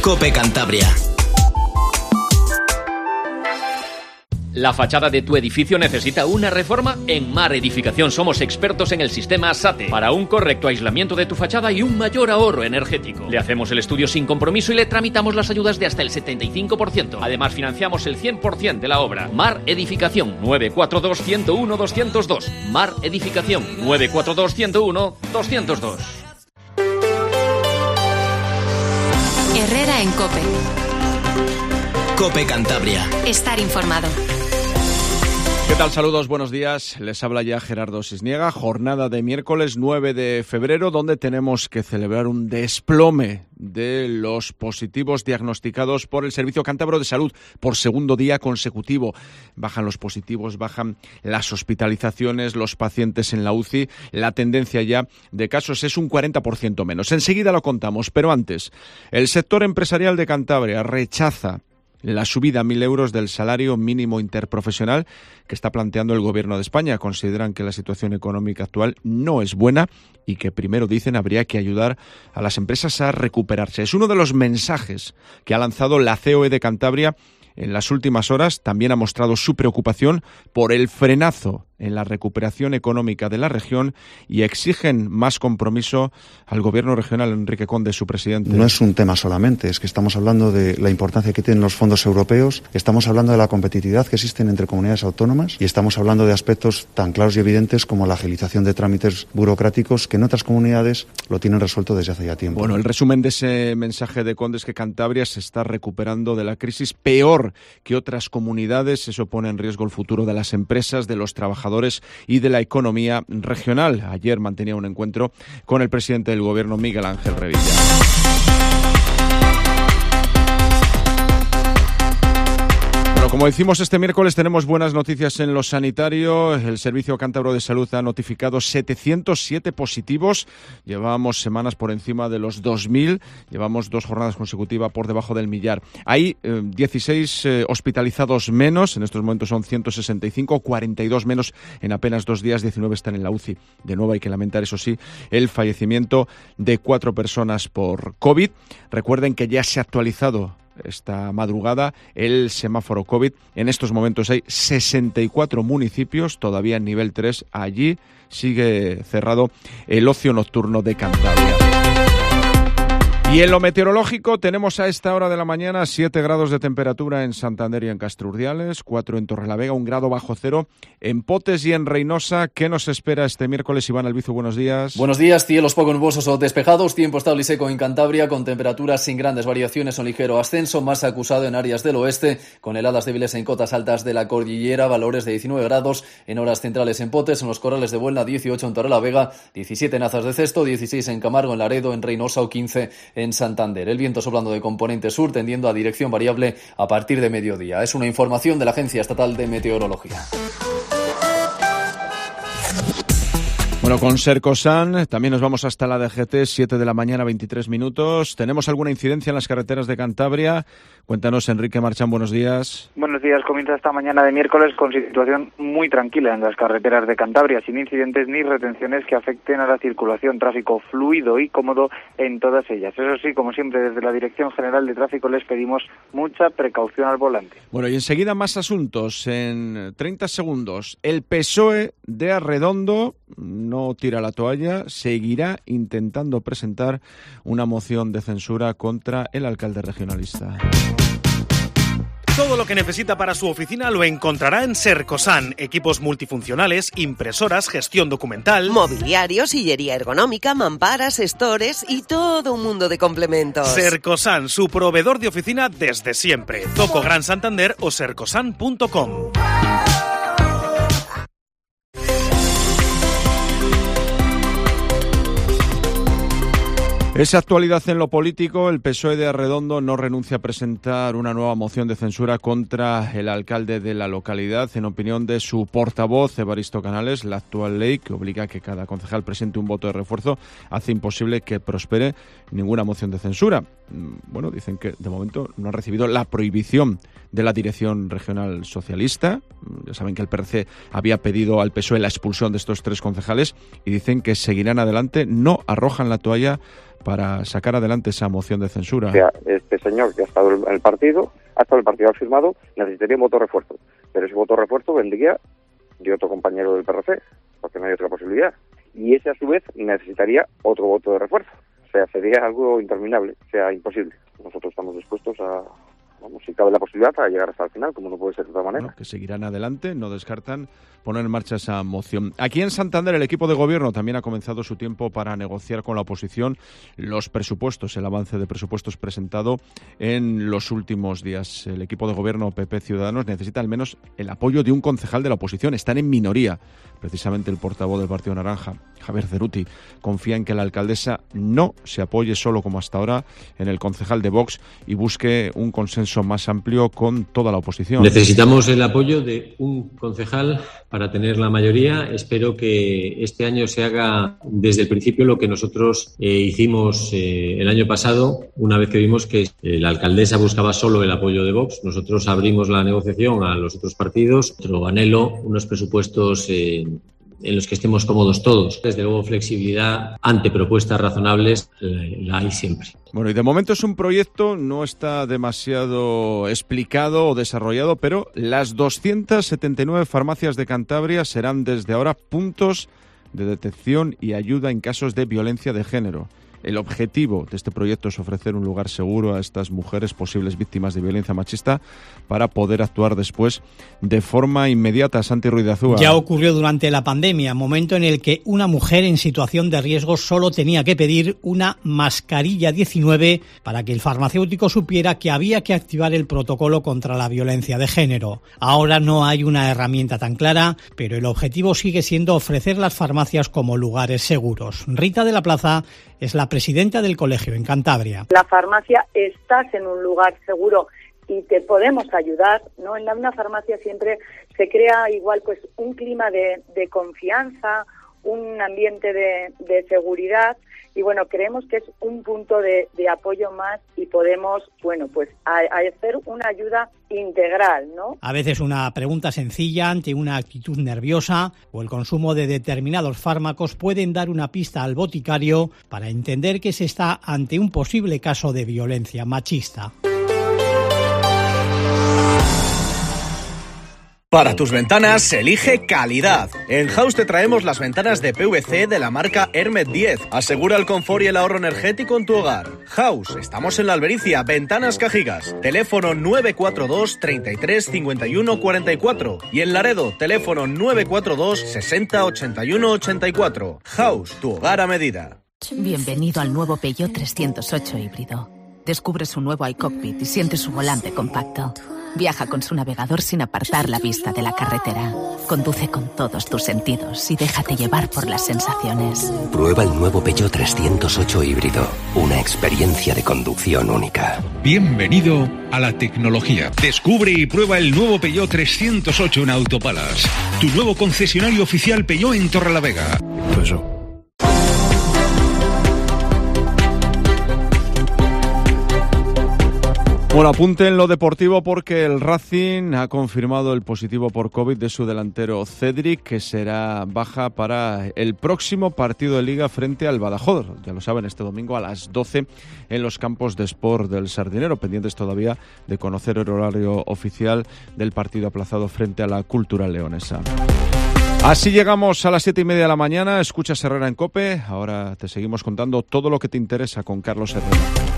COPE Cantabria. ¿La fachada de tu edificio necesita una reforma? En Mar Edificación somos expertos en el sistema SATE para un correcto aislamiento de tu fachada y un mayor ahorro energético. Le hacemos el estudio sin compromiso y le tramitamos las ayudas de hasta el 75%. Además, financiamos el 100% de la obra. Mar Edificación, 942-101-202. Mar Edificación, 942-101-202. Herrera en COPE. COPE Cantabria. Estar informado. ¿Qué tal? Saludos, buenos días. Les habla ya Gerardo Cisniega. Jornada de miércoles 9 de febrero, donde tenemos que celebrar un desplome de los positivos diagnosticados por el Servicio Cántabro de Salud por segundo día consecutivo. Bajan los positivos, bajan las hospitalizaciones, los pacientes en la UCI. La tendencia ya de casos es un 40% menos. Enseguida lo contamos, pero antes, el sector empresarial de Cantabria rechaza la subida a 1.000 euros del salario mínimo interprofesional que está planteando el Gobierno de España. Consideran que la situación económica actual no es buena y que primero, dicen, habría que ayudar a las empresas a recuperarse. Es uno de los mensajes que ha lanzado la COE de Cantabria en las últimas horas. También ha mostrado su preocupación por el frenazo en la recuperación económica de la región y exigen más compromiso al Gobierno regional. Enrique Conde, su presidente. No es un tema solamente, es que estamos hablando de la importancia que tienen los fondos europeos, estamos hablando de la competitividad que existen entre comunidades autónomas y estamos hablando de aspectos tan claros y evidentes como la agilización de trámites burocráticos que en otras comunidades lo tienen resuelto desde hace ya tiempo. Bueno, el resumen de ese mensaje de Conde es que Cantabria se está recuperando de la crisis peor que otras comunidades. Eso pone en riesgo el futuro de las empresas, de los trabajadores y de la economía regional. Ayer mantenía un encuentro con el presidente del Gobierno, Miguel Ángel Revilla. Como decimos, este miércoles tenemos buenas noticias en lo sanitario. El Servicio Cántabro de Salud ha notificado 707 positivos. Llevamos semanas por encima de los 2.000. Llevamos 2 jornadas consecutivas por debajo del millar. Hay 16 hospitalizados menos. En estos momentos son 165, 42 menos en apenas 2 días. 19 están en la UCI. De nuevo hay que lamentar, eso sí, el fallecimiento de 4 personas por COVID. Recuerden que ya se ha actualizado esta madrugada el semáforo COVID. En estos momentos hay 64 municipios todavía en nivel 3. Allí sigue cerrado el ocio nocturno de Cantabria. Y en lo meteorológico tenemos a esta hora de la mañana 7 grados de temperatura en Santander y en Castro Urdiales, 4 en Torrelavega, 1 grado bajo cero en Potes y en Reynosa. ¿Qué nos espera este miércoles? Iván Albizu, buenos días. Buenos días, cielos poco nubosos o despejados, tiempo estable y seco en Cantabria, con temperaturas sin grandes variaciones o ligero ascenso, más acusado en áreas del oeste, con heladas débiles en cotas altas de la cordillera, valores de 19 grados en horas centrales en Potes, en los corrales de Buelna, 18 en Torrelavega, 17 en Azas de Cesto, 16 en Camargo, en Laredo, en Reynosa o 15 en Santander. El viento soplando de componente sur, tendiendo a dirección variable a partir de mediodía. Es una información de la Agencia Estatal de Meteorología. Bueno, con Sercosan también nos vamos hasta la DGT, 7 de la mañana, 23 minutos. ¿Tenemos alguna incidencia en las carreteras de Cantabria? Cuéntanos, Enrique Marchán, buenos días. Buenos días, comienza esta mañana de miércoles con situación muy tranquila en las carreteras de Cantabria, sin incidentes ni retenciones que afecten a la circulación, tráfico fluido y cómodo en todas ellas. Eso sí, como siempre, desde la Dirección General de Tráfico les pedimos mucha precaución al volante. Bueno, y enseguida más asuntos en 30 segundos. El PSOE de Arredondo no tira la toalla, seguirá intentando presentar una moción de censura contra el alcalde regionalista. Todo lo que necesita para su oficina lo encontrará en Sercosan. Equipos multifuncionales, impresoras, gestión documental, mobiliario, sillería ergonómica, mamparas, stores y todo un mundo de complementos. Sercosan, su proveedor de oficina desde siempre. Zoco Gran Santander o sercosan.com. Esa actualidad en lo político, el PSOE de Arredondo no renuncia a presentar una nueva moción de censura contra el alcalde de la localidad. En opinión de su portavoz, Evaristo Canales, la actual ley que obliga a que cada concejal presente un voto de refuerzo hace imposible que prospere ninguna moción de censura. Bueno, dicen que de momento no han recibido la prohibición de la Dirección Regional Socialista. Ya saben que el PRC había pedido al PSOE la expulsión de estos 3 concejales y dicen que seguirán adelante, no arrojan la toalla para sacar adelante esa moción de censura. O sea, este señor que ha estado en el partido, ha firmado, necesitaría un voto refuerzo. Pero ese voto refuerzo vendría de otro compañero del PRC, porque no hay otra posibilidad. Y ese, a su vez, necesitaría otro voto de refuerzo. O sea, sería algo interminable, o sea, imposible. Nosotros estamos dispuestos a, si cabe la posibilidad, a llegar hasta el final, como no puede ser de otra manera. Bueno, que seguirán adelante, no descartan poner en marcha esa moción. Aquí en Santander el equipo de gobierno también ha comenzado su tiempo para negociar con la oposición los presupuestos, el avance de presupuestos presentado en los últimos días. El equipo de gobierno PP Ciudadanos necesita al menos el apoyo de un concejal de la oposición. Están en minoría. Precisamente el portavoz del Partido Naranja, Javier Ceruti, confía en que la alcaldesa no se apoye solo como hasta ahora en el concejal de Vox y busque un consenso más amplio con toda la oposición. Necesitamos el apoyo de un concejal para tener la mayoría. Espero que este año se haga desde el principio lo que nosotros hicimos el año pasado, una vez que vimos que la alcaldesa buscaba solo el apoyo de Vox. Nosotros abrimos la negociación a los otros partidos. Nuestro anhelo, unos presupuestos en los que estemos cómodos todos. Desde luego, flexibilidad ante propuestas razonables la hay siempre. Bueno, y de momento es un proyecto, no está demasiado explicado o desarrollado, pero las 279 farmacias de Cantabria serán desde ahora puntos de detección y ayuda en casos de violencia de género. El objetivo de este proyecto es ofrecer un lugar seguro a estas mujeres posibles víctimas de violencia machista para poder actuar después de forma inmediata. Santi Ruiz de Azúa. Ya ocurrió durante la pandemia, momento en el que una mujer en situación de riesgo solo tenía que pedir una mascarilla 19 para que el farmacéutico supiera que había que activar el protocolo contra la violencia de género. Ahora no hay una herramienta tan clara, pero el objetivo sigue siendo ofrecer las farmacias como lugares seguros. Rita de la Plaza es la presidenta del colegio en Cantabria. La farmacia, estás en un lugar seguro y te podemos ayudar, ¿no? En una farmacia siempre se crea igual pues un clima de confianza, un ambiente de seguridad y bueno, creemos que es un punto de apoyo más y podemos, bueno, pues hacer una ayuda integral, ¿no? A veces una pregunta sencilla ante una actitud nerviosa o el consumo de determinados fármacos pueden dar una pista al boticario para entender que se está ante un posible caso de violencia machista. Para tus ventanas, elige calidad. En House te traemos las ventanas de PVC de la marca Hermet 10. Asegura el confort y el ahorro energético en tu hogar. House, estamos en La Albericia, Ventanas Cajigas. Teléfono 942 33 51 44. Y en Laredo, teléfono 942 60 81 84. House, tu hogar a medida. Bienvenido al nuevo Peugeot 308 híbrido. Descubre su nuevo iCockpit y siente su volante compacto. Viaja con su navegador sin apartar la vista de la carretera. Conduce con todos tus sentidos y déjate llevar por las sensaciones. Prueba el nuevo Peugeot 308 híbrido. Una experiencia de conducción única. Bienvenido a la tecnología. Descubre y prueba el nuevo Peugeot 308 en Autopalas. Tu nuevo concesionario oficial Peugeot en Torrelavega. Eso. Bueno, apunte en lo deportivo porque el Racing ha confirmado el positivo por COVID de su delantero Cedric, que será baja para el próximo partido de Liga frente al Badajoz. Ya lo saben, este domingo a las 12 en los campos de Sport del Sardinero, pendientes todavía de conocer el horario oficial del partido aplazado frente a la Cultural Leonesa. Así llegamos a las 7:30 de la mañana. Escuchas Herrera en COPE. Ahora te seguimos contando todo lo que te interesa con Carlos Herrera.